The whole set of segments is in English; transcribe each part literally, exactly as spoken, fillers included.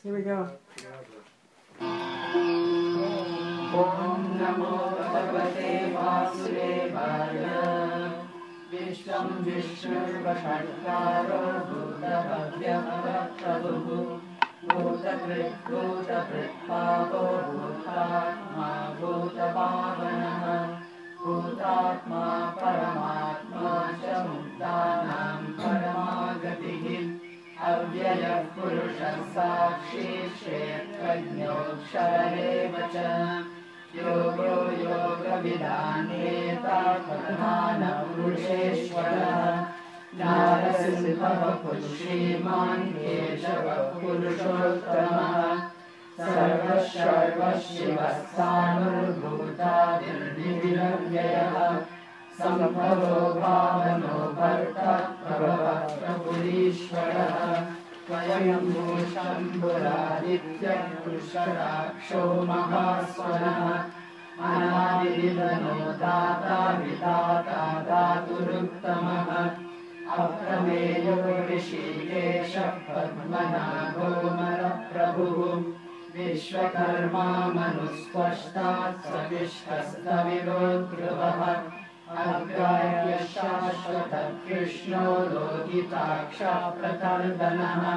Here we go. Om Namo Bhagavate Vasudevaya. Vishvam Vishnurvashatkaro Bhutavavyamavaprabhu Bhutakrit Bhutapritpavo Bhutatma Bhutapavanaha Bhutatma Paramatma Cha Muktanam Paramagatihi Avyaya Purusha Sakshi Kshetrajñokshara Cha Yogo Yoga Vidaneta Pradhana Purusheshwara Narasimha Purushriman Keshava Purushottama Sarva Sharva Shivasthanur Bhutadir Nidiravyaya Sambhavo Bhavano Bharta Prabhava Prabhurishvara Vayambhu Shambhuraditya Purusharaksho Mahaswara Anadidano Tata Vitata Dhaturuttamaha Aprameyo Rishikesha Padmanago Maraprabhu Vishwakarma Manuspashtat Savishtastavirodruvaha Agraya Shashvata Krishno Logitaksha Pratardanaha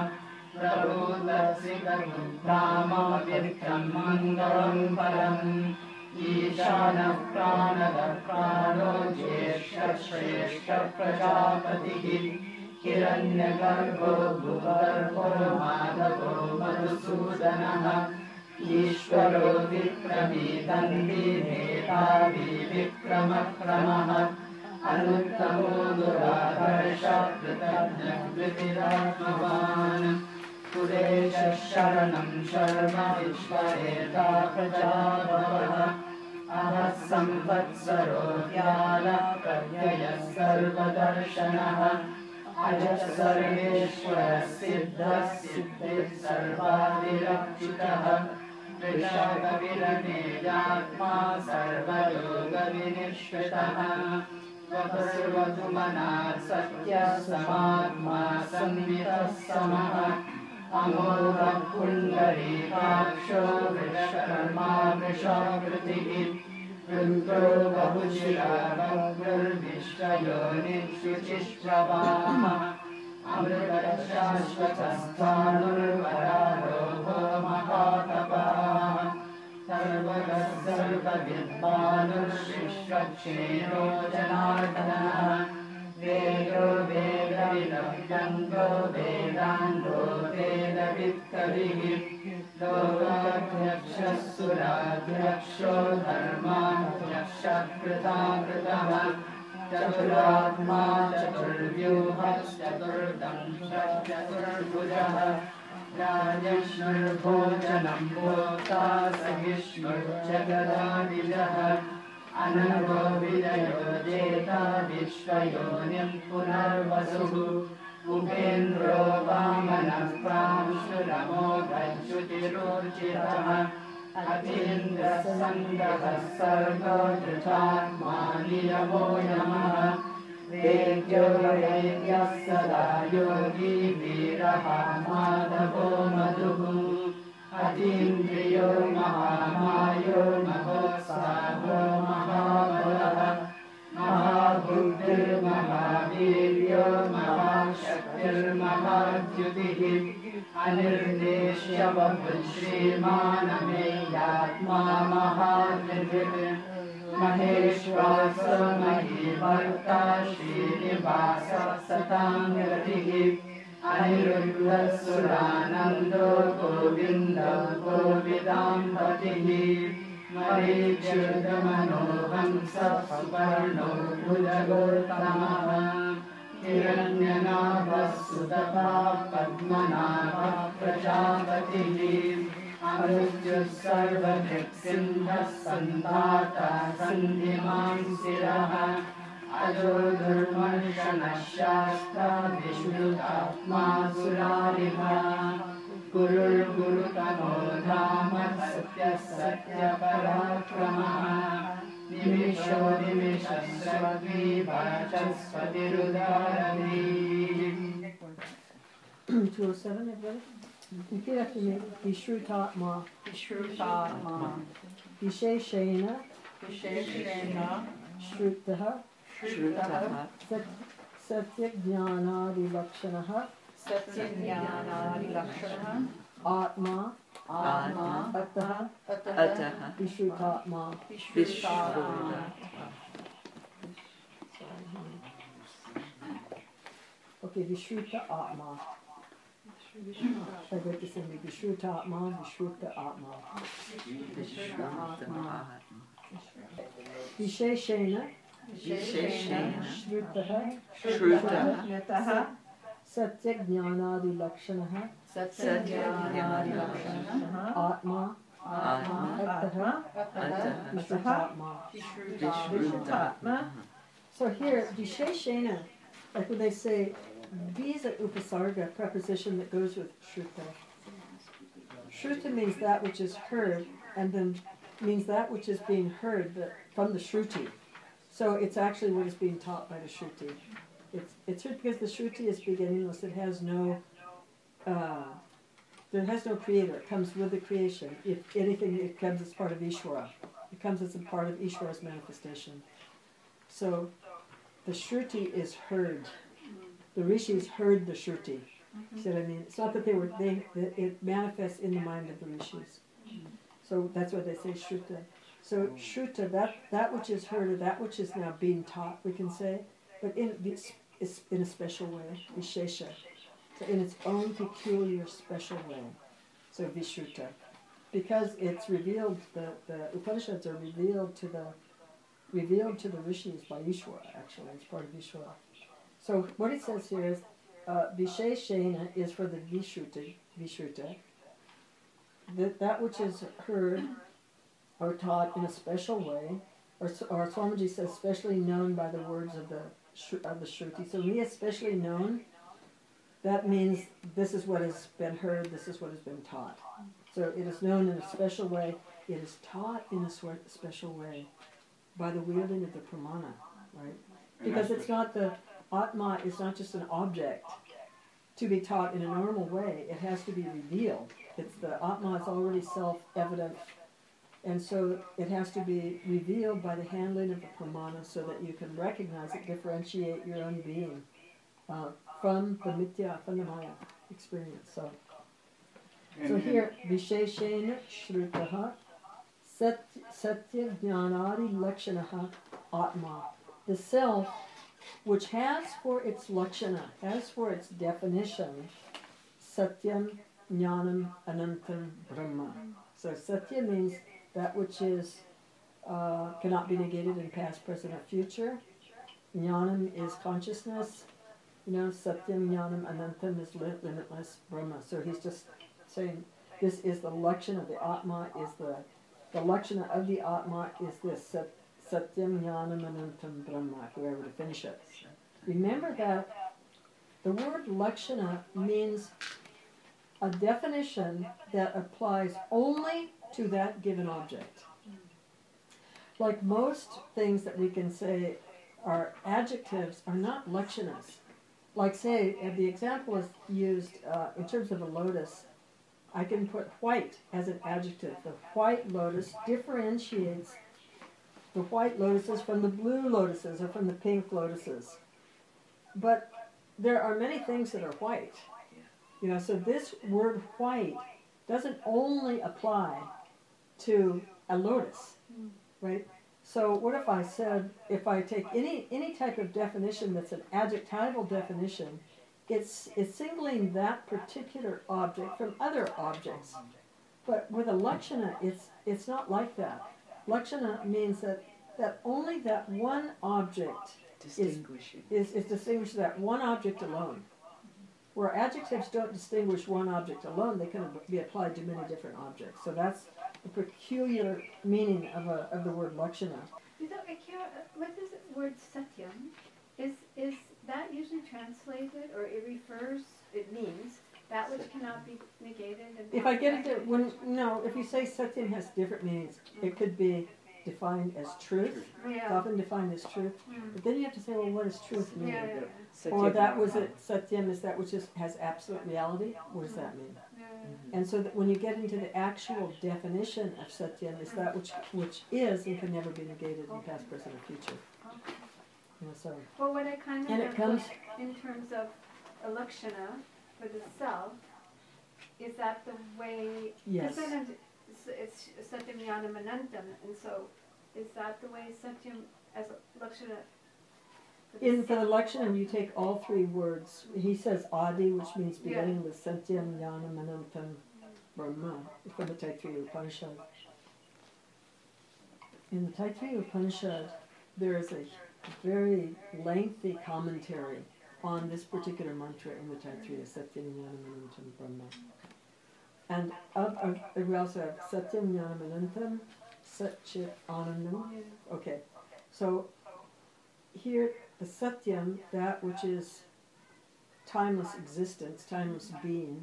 Prabhudatsikarmuddhama Virkam Mangalam Param Ishana Pranada Prano Jeshta Shreshta Prajapatihi Hiranyagarbho Bhugarbo Madhavo Madhusudanaha Ishvaro Vikrami Dandi Metavi Vikramakramaha Anuttamo Duradharsha Pritajna Vitiratmavan Puresha Sharanam Sharma Vishvareta Prajabhavaha Ahasamvatsaro Dhyana Pratyaya Sarvadarshanaha Ajas Sarveshwara Siddha Siddhi Sarvadirakshitaha Vishagavirane Yatma Sarvayoga Vinishvitaha Vasarvatumana Satya Samadma Sammitas Samaha Amora Kundari Kaksho Vishkarma Vishakritihi Rudro Bahushira Bhagvar Vishwayonit Shuchishprabhama Amrita Shashvatasthanur Vararoho Mahatapah Sarvaga Sarva Vidvanur Shishvachero Janardana Vedo Veda Vinabhyando Vedando Veda Vittarihi Lokathyaksha Surathyaksho Dharmathyaksha Kritakritaha Chaturatma Chaturvyuhas Chaturdamsha Chaturbhujaha Rajeshnur Bhojanam Bhota Sahishnur Jagadadijaha Anarvo Vidayo Jeta Vishwayonim Punarvasuhu Upendro Vamanam Pramshuramo Gajutiruchitaha Atindra Sangaha Sarga Drithatma Niyamo Yamaha Vedyo Vedya Sada Yogi Viraha Madhavo Madhuhu Atindriyo Mahamayo Mahosavo Mahabalaha Mahabhuddhir Mahaviryo Mahashaktir Mahadyutihi Anirdeshya Vabhud Shrimaname Yatma Mahavirvir Maheshvasa Mahivarta Srinivasa Satangatihi Aniruddha Suranando Govinda Govidambatihi Marichyuda Manohamsa Suparno Bhujagotamaha Hiranyanabha Sudabha Padmanabha Prajapatihi Amrutyu Sarvadrik Sindha Santata Sandhimam Siraha Ajo Dharmarshana Shastra Vishnutatma Surariha Gurur Guru Tamo Dhama Satya Satya Parakramaha Nimisho Nimisha Sravvi Vachaspati Rudarani. two oh seven, everybody? Repeat after me. Vishrutatma. Vishrutatma. Visheshena. Visheshena. Shrutaha. Shrutaha. Satyajnanadi lakshanaha. Satyajnanadi lakshanaha. Atma. Atma. Ataha. Ataha. Vishrutatma. Vishrutatma. Okay, Vishruta Atma. I got to sing Vishruta Atma, Vishruta Atma. Vishruta Atma. Visheshena. Visheshena. Shrutaha. Shrutaha. Satyajnanadi lakshanaha. Satyajnanadi lakshanaha. Atma. Atma. Ataha. Ataha. Vishrutatma. Vishrutatma. So here, Visheshena, like when they say, V is an upasarga, preposition that goes with shruta. Shruta means that which is heard, and then means that which is being heard the, from the shruti. So it's actually what is being taught by the shruti. It's it's heard because the shruti is beginningless. It has no, uh, there has no creator. It comes with the creation. If anything, it comes as part of Ishvara. It comes as a part of Ishvara's manifestation. So the shruti is heard. The rishis heard the shruti. Mm-hmm. See what I mean? It's not that they were, they, that it manifests in the mind of the rishis. Mm-hmm. So that's why they say shruta. So shruta, that, that which is heard, or that which is now being taught, we can say, but in this is in a special way, vishesha. So in its own peculiar special way. So vishruta. Because it's revealed, the, the Upanishads are revealed to the revealed to the rishis by Ishvara, actually. It's part of Ishvara. So what it says here is, uh, Visheshena is for the Vishruta, Vishruta. That, that which is heard or taught in a special way, or, or Swamiji says, especially known by the words of the, of the Shruti. So we especially known, that means this is what has been heard, this is what has been taught. So it is known in a special way, it is taught in a special way by the wielding of the pramana, right? Because it's not the, Atma is not just an object to be taught in a normal way. It has to be revealed. It's the Atma is already self-evident, and so it has to be revealed by the handling of the pramana so that you can recognize it, differentiate your own being uh, from the mitya, from the maya experience. So, so here, Visheshena Shrutaha Satya Jnanadi Lakshanaha Atma. The self, which has for its lakshana, has for its definition, Satyam, Jnanam, Anantam, Brahma. So Satya means that which is uh, cannot be negated in past, present, or future. Jnanam is consciousness. You know, Satyam, Jnanam, Anantam is limitless Brahma. So he's just saying this is the lakshana of the Atma, is the, the lakshana of the Atma is this Sat, Satyam, Jnanam, Anantam, Brahma, if we were to finish it. Remember that the word lakshana means a definition that applies only to that given object. Like most things that we can say are adjectives are not lakshanas. Like say, if the example is used uh, in terms of a lotus, I can put white as an adjective. The white lotus differentiates the white lotuses from the blue lotuses or from the pink lotuses. But there are many things that are white. You know, so this word white doesn't only apply to a lotus, right? So what if I said, if I take any any type of definition that's an adjectival definition, it's it's singling that particular object from other objects. But with a lakshana, it's it's not like that. Lakshana means that, that only that one object is, is, is distinguished, that one object alone. Where adjectives don't distinguish one object alone, they can be applied to many different objects. So that's the peculiar meaning of, a, of the word lakshana. What is the word satyam? Is, is that usually translated, or it refers, it means, that which cannot be negated? And if I get it there, when, no, if you say satyam has different meanings, it could be defined as truth. Yeah. It's often defined as truth. Mm. But then you have to say, well, what does truth mean? Yeah, yeah, yeah. Or that was it, satyam is that which is, has absolute reality. What does that mean? Yeah. And so that when you get into the actual definition of Satyam, is that which which is and can never be negated in past, present, or future. Okay. You know, so Well, what I kind of And it meant comes- was in terms of alakshana for the self, is that the way? yes, Because then it's, it's satyam jnanam anantam, and so is that the way satyam as a lakshana? For the in for the self? Lakshana, you take all three words. He says Adi, which means beginning with Satyam, Jnanam, Anantam, Brahma, from the Taittiriya Upanishad. In the Taittiriya Upanishad, there is a very lengthy commentary on this particular mantra in the Taittiriya, Satyam, Jnanam, Anantam, Brahma. And of, of, we also have Satyam, Jnanam, Anantam, Sat Chit Anandam. Yeah. Okay, so here the Satyam, that which is timeless existence, timeless being,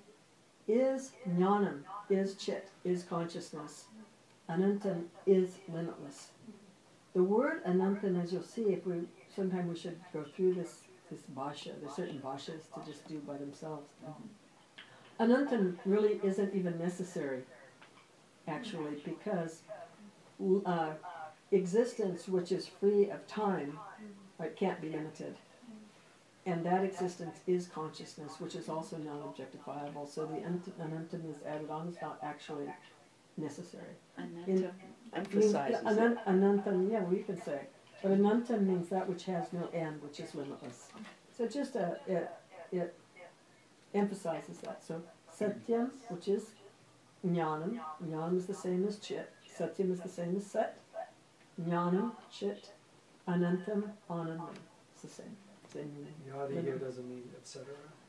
is Jnanam, is Chit, is consciousness. Anantam is limitless. The word Anantam, as you'll see, if we sometime we should go through this this bhasha. There's certain bhashas to just do by themselves. Anantam really isn't even necessary, actually, because uh, existence which is free of time, right, can't be limited. And that existence is consciousness, which is also non-objectifiable. So the ant- Anantam is added on, it's not actually necessary. Anantam emphasizes Means- it. Anan- Anantam, yeah, we can say. But Anantam means that which has no end, which is limitless. So just a, it, it emphasizes that. So Satyam, which is Jnanam. Jnanam is the same as Chit. Satyam is the same as Sat. Jnanam, Chit, Anantam, Anandam. It's the same. same meaning. Yadi here doesn't mean et cetera.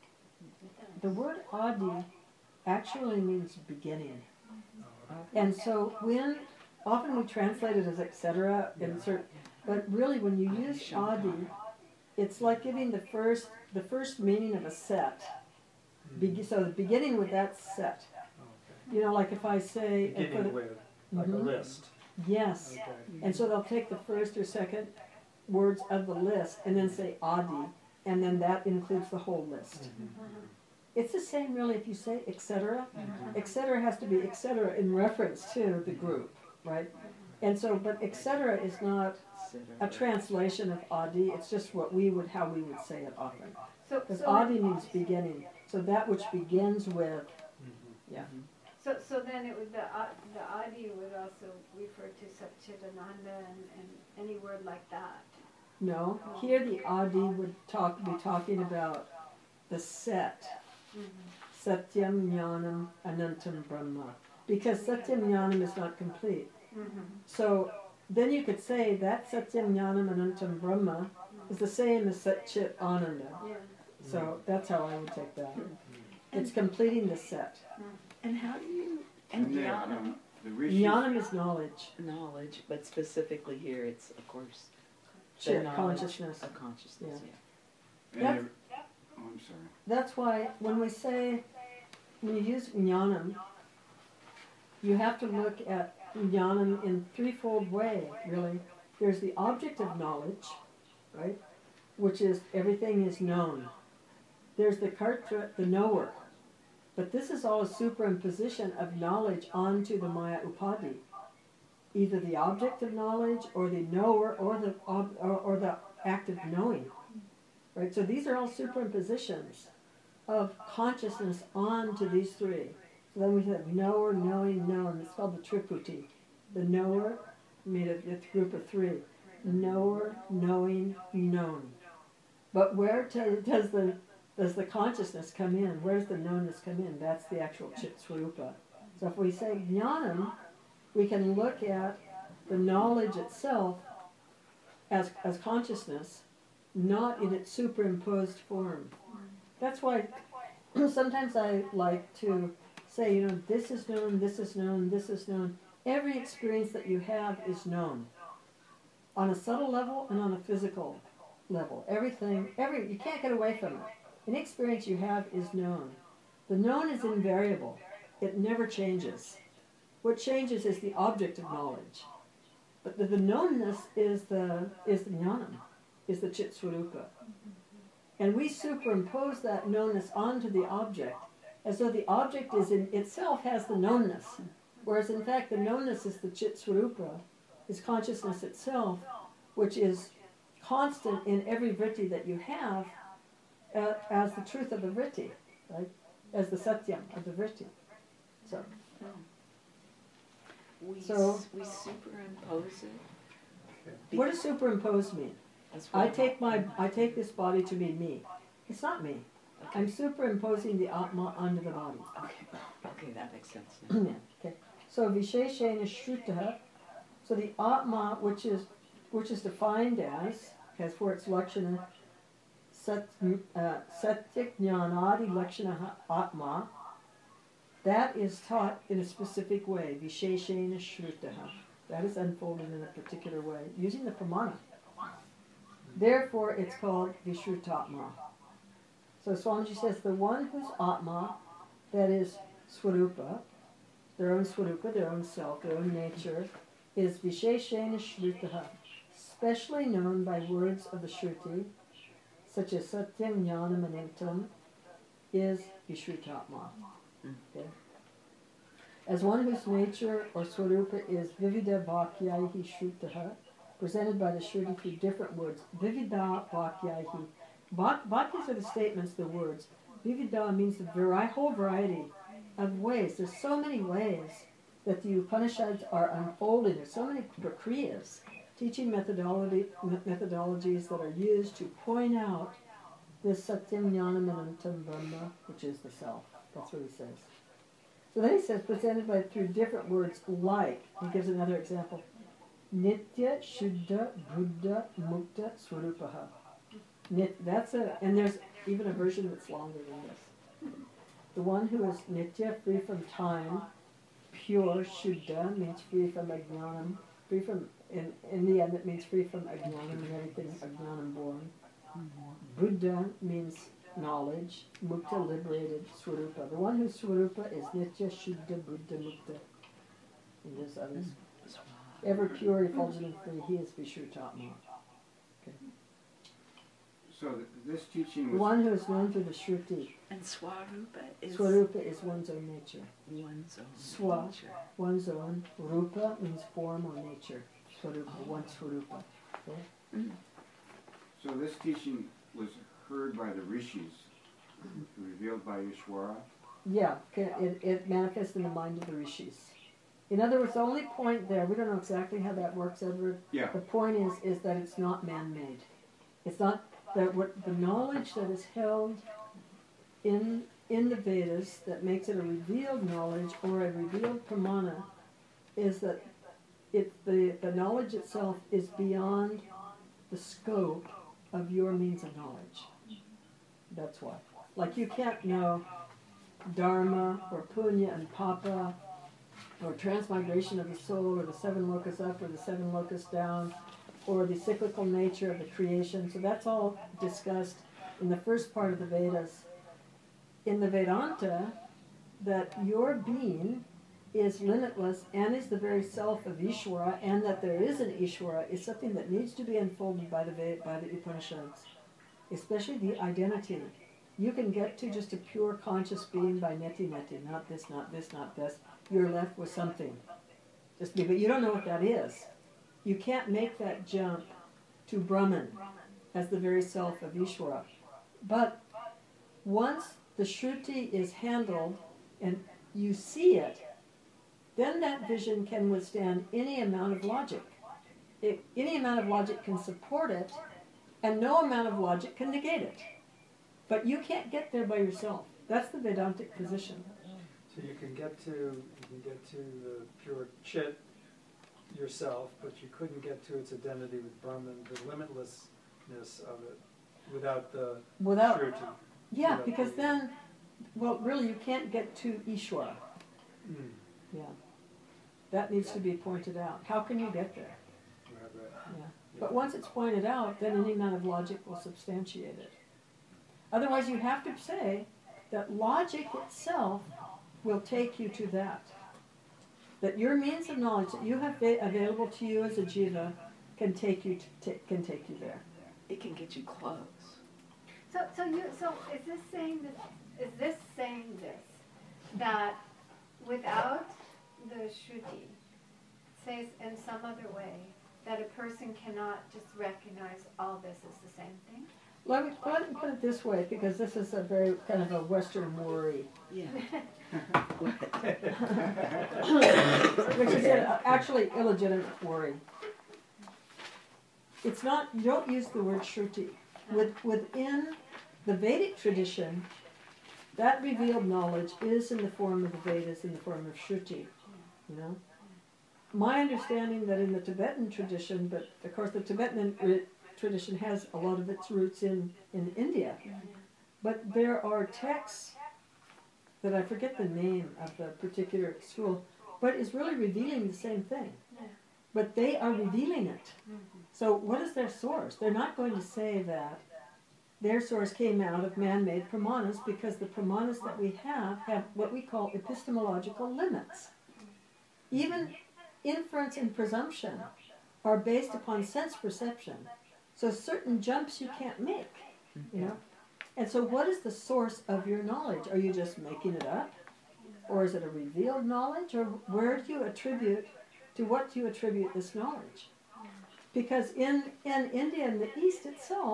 The word Adi actually means beginning. Oh, And so when, often we translate it as et cetera, insert, but really when you use Adi, it's like giving the first, the first meaning of a set. Be- so the beginning with that set. okay. You know, like if I say, and put Beginning it- with, like a Mhm. list. yes, Okay. and so they'll take the first or second words of the list and then say Adi, and then that includes the whole list. It's the same really if you say et cetera. Et cetera has to be et cetera in reference to the group, right? And so, but et cetera is not a translation of Adi, it's just what we would, how we would say it often. So, Because so, Adi means beginning, so that which begins with, Mhm. yeah. so, so then it would, the, uh, the adi would also refer to Satchidananda and, and any word like that. No, here the Adi would talk, be talking about the set. Satyam, Jnanam, Anantam, Brahma. Because Satyam, Jnanam is not complete. So then you could say that Satyam, Jnanam, Anantam, Brahma is the same as Sat Chit Ananda. Yeah. So that's how I would take that. It's completing the set. And how do you, and And the, jnana, um, the rishis, Jnanam is knowledge, knowledge, but specifically here it's, of course, the Chit, knowledge consciousness. of consciousness, Yeah. yeah. and the, oh, I'm sorry. That's why when we say, when you use jnanam, you have to look at jnanam in threefold way, really. There's the object of knowledge, right? Which is everything is known. There's the kartra, the knower. But this is all a superimposition of knowledge onto the Maya Upadi. Either the object of knowledge or the knower or the, ob, or, or the act of knowing. Right? So these are all superimpositions of consciousness onto these three. So then we have knower, knowing, known. It's called the triputi. The knower made of a group of three. Knower, knowing, known. But where to, does the does the consciousness come in? Where's the knownness come in? That's the actual Chit Swarupa. So if we say jnanam, we can look at the knowledge itself as as consciousness, not in its superimposed form. That's why sometimes I like to say, you know, this is known, this is known, this is known. Every experience that you have is known. On a subtle level and on a physical level. Everything, every you can't get away from it. Any experience you have is known. The known is invariable. It never changes. What changes is the object of knowledge. But the, the knownness is the is the jnanam, is the Chit Swarupa. And we superimpose that knownness onto the object, as though the object is in itself has the knownness, whereas in fact the knownness is the Chit Swarupa, is consciousness itself, which is constant in every vritti that you have, uh, as the truth of the vritti, right? As the satyam of the vritti. So, We, So- s- we superimpose it. what does superimpose mean? That's what I take my, I take this body to be me. It's not me. I'm superimposing the Atma onto the body. Okay, okay, that makes sense now. Okay. So Visheshena Shrutaha, so the Atma, which is which is defined as, has for its Lakshana, Sat, uh, Satyik Jnanadi Lakshana Atma, that is taught in a specific way, Visheshena Shrutaha. That is unfolded in a particular way, using the pramana. Therefore, it's called Vishrutatma. So Swamiji says, the one whose Atma, that is Swarupa, their own Swarupa, their own self, their own nature, is Visheshena Shrutaha, specially known by words of the Shruti, such as Satyam Jnanam Anantam, is Vishrutatma. Okay? As one whose nature or Swarupa is Vivida Vakyaihi Shrutaha, presented by the Shruti through different words. Vivida Vakyaihi. Vak- Vakyas are the statements, the words. Vivida means the vari- whole variety of ways. There's so many ways that the Upanishads are unfolding. There's so many prakriyas, teaching methodology, methodologies that are used to point out this Satyam Jnanam Anantam Brahma, which is the self. That's what he says. So then he says, presented by through different words like, he gives another example, Nitya Shuddha Buddha Mukta Swarupaha. Nit, that's a, and there's even a version that's longer than this. The one who is Nitya, free from time, pure, Shuddha, means free from Ajnanam, free from, in, in the end it means free from Ajnanam and everything Ajnanam born. Buddha means knowledge, Mukta, liberated, Swarupa. The one whose Swarupa is Nitya, Shuddha, Buddha, Mukta. And there's others. Ever pure, effulgent, and free, he is Vishrutatma. So th- this teaching The was, one who is known through the Shruti. And Swarupa is Swarupa is one's own nature. one's own Swa. nature. One's own. Rupa means form or nature. Swarupa, one Swarupa. Okay? so this teaching was heard by the rishis, revealed by Ishwara. Yeah, ca- it, it manifests in the mind of the rishis. In other words, the only point there, we don't know exactly how that works, Edward. Yeah, The point is, is that it's not man-made. It's not that what the knowledge that is held in in the Vedas that makes it a revealed knowledge or a revealed pramana is that it the, the knowledge itself is beyond the scope of your means of knowledge. That's why. Like you can't know dharma or punya and papa or transmigration of the soul or the seven locusts up or the seven locusts down or the cyclical nature of the creation. So that's all discussed in the first part of the Vedas. In the Vedanta, that your being is limitless and is the very self of Ishvara, and that there is an Ishvara is something that needs to be unfolded by the Ved- by the Upanishads, especially the identity. You can get to just a pure conscious being by neti neti, not this, not this, not this. You're left with something. Just be, but you don't know what that is. You can't make that jump to Brahman as the very self of Ishvara. But once the Shruti is handled and you see it, then that vision can withstand any amount of logic. It, any amount of logic can support it, and no amount of logic can negate it. But you can't get there by yourself. That's the Vedantic position. So you can get to you can get to the pure chit yourself, but you couldn't get to its identity with Brahman, the limitlessness of it, without the Without, Shruti. yeah, without because the- then, well, really, you can't get to Ishvara. Mm, Yeah, that needs to be pointed out. How can you get there? right, right. Yeah. But once it's pointed out, then any amount of logic will substantiate it. Otherwise, you have to say that logic itself will take you to that. That your means of knowledge that you have va- available to you as a jiva can take you to, ta- can take you there. It can get you close. So, so you, so is this saying this, is this saying this? that without the Shruti, says in some other way, that a person cannot just recognize all this as the same thing? Let me, let me put it this way, because this is a very kind of a Western worry, Yeah. which is a, actually illegitimate worry. It's not, you don't use the word Shruti. With, within the Vedic tradition, that revealed knowledge is in the form of the Vedas, in the form of Shruti, you know? My understanding that in the Tibetan tradition, but of course the Tibetan re- tradition has a lot of its roots in, in India, but there are texts that I forget the name of the particular school, but is really revealing the same thing. But they are revealing it. So what is their source? They're not going to say that their source came out of man-made pramanas, because the pramanas that we have have what we call epistemological limits. Even inference and presumption are based upon sense perception. So certain jumps you can't make, you know. And so what is the source of your knowledge? Are you just making it up? Or is it a revealed knowledge? Or where do you attribute, to what do you attribute this knowledge? Because in, in India and the East itself,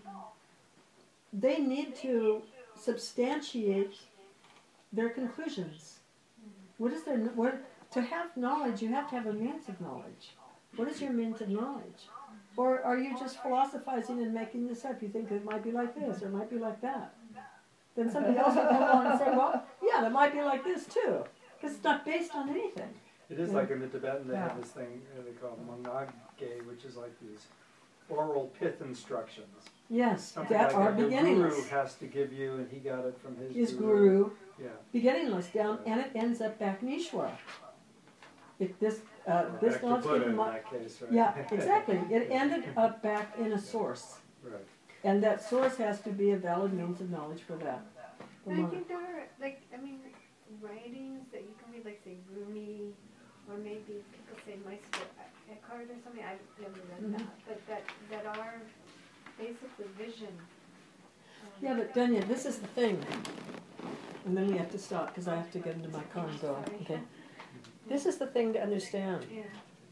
they need to substantiate their conclusions. What is their, what, to have knowledge, you have to have a means of knowledge. What is your means of knowledge? Or are you just philosophizing and making this up? You think it might be like this, or it might be like that. Then somebody else will come along and say, well, yeah, it might be like this too. Because it's not based on anything. It is Yeah. like in the Tibetan, they Yeah. have this thing uh, they call mangage, which is like these oral pith instructions. Yes, Something that like are that your guru beginningless. has to give you, and he got it from his, His guru, Yeah. beginningless down, and it ends up back in Ishwara. If this, uh, this Back to knowledge Buddha came in from, that case, right? yeah, exactly. It ended up back in a source. Right. And that source has to be a valid means of knowledge for that. But I think there are, like, I mean, writings that you can read, like, say, Rumi, or maybe people say Meister Eckhart or something, I've never read Mhm. that, but that, that are basically vision. um, Yeah, but Dunya, this is the thing. And then we have to stop, because I have to get into my car and go, okay? This is the thing to understand. Yeah.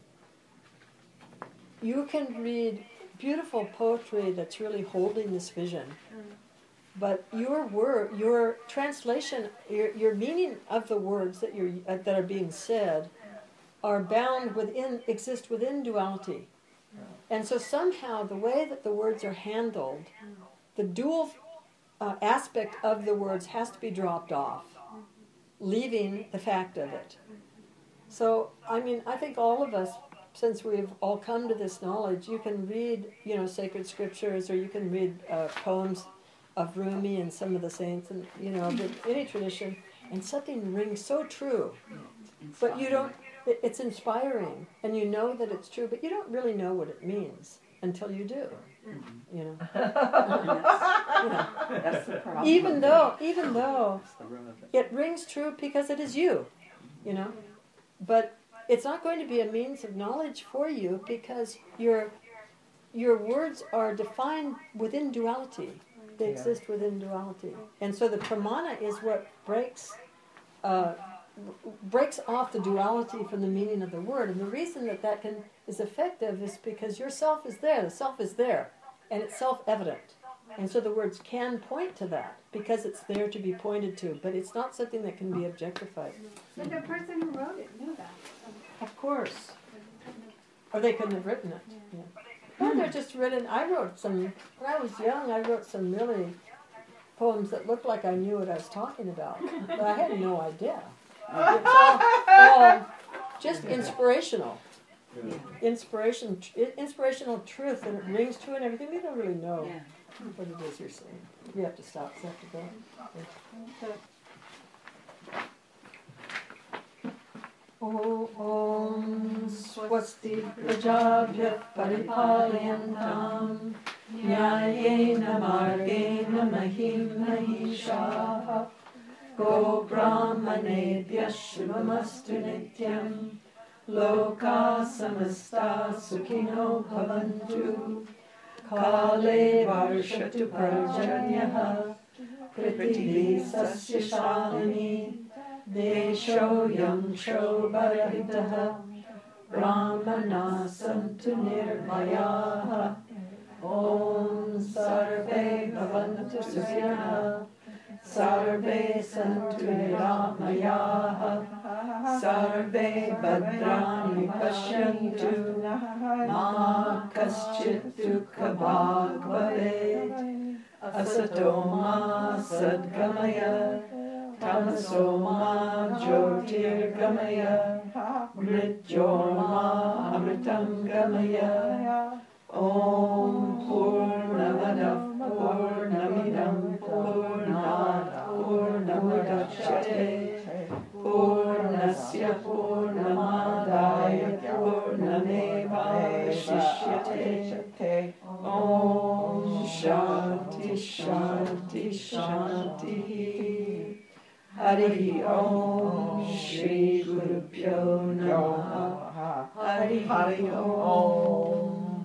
You can read beautiful poetry that's really holding this vision, Mm. but your word, your translation, your, your meaning of the words that you're uh, that are being said, are bound within, exist within duality, and so somehow the way that the words are handled, the dual uh, aspect of the words has to be dropped off, leaving the fact of it. So, I mean, I think all of us, since we've all come to this knowledge, you can read, you know, sacred scriptures, or you can read uh, poems of Rumi and some of the saints, and, you know, of any tradition, and something rings so true. But you don't, it, it's inspiring, and you know that it's true, but you don't really know what it means until you do, you know. You know. That's the problem. Even though, even though That's the rub of it. it rings true because it is you, you know. But it's not going to be a means of knowledge for you, because your your words are defined within duality. They Yeah. exist within duality, and so the pramana is what breaks uh, breaks off the duality from the meaning of the word. And the reason that that can is effective is because your self is there. The self is there, and it's self-evident. And so the words can point to that because it's there to be pointed to, but it's not something that can be objectified. But the person who wrote it knew that. so- Of course. Or they couldn't have written it. Yeah. Well, they're just written. I wrote some, when I was young, I wrote some really poems that looked like I knew what I was talking about. But I had no idea. It's all, all just inspirational. Yeah. Inspiration, inspirational truth, and it rings true and everything. We don't really know Yeah. what it is you're saying. We have to stop. So I have to go. Om swasti prajabhyah paripalyantam nyayena margena mahim mahisha go brahmanebhyah shubhamastu nityam loka samasta sukhino bhavantu kale varshatu parjanyah prithvi sasya shalini Desho Yangsho Bharahitaha Brahmana Santu Nirmayaha Om Sarve Bhavantu Sukhina Sarve Santu Niramayaha Sarve Bhadrani Pashyantu Ma Kaschit Dukha Bhag Bhavet Asato Ma Sadgamaya Tamaso Ma Jyotir Gamaya Mrityorma Amritam Gamaya Om Purnamadav Purnamidam Purnat Purnamudachyate Purnasya Purnamadaya Purnameva Shishyate Om Shanti Shanti Shanti Hari Om Shri Guru Pyo Namaha Hari Om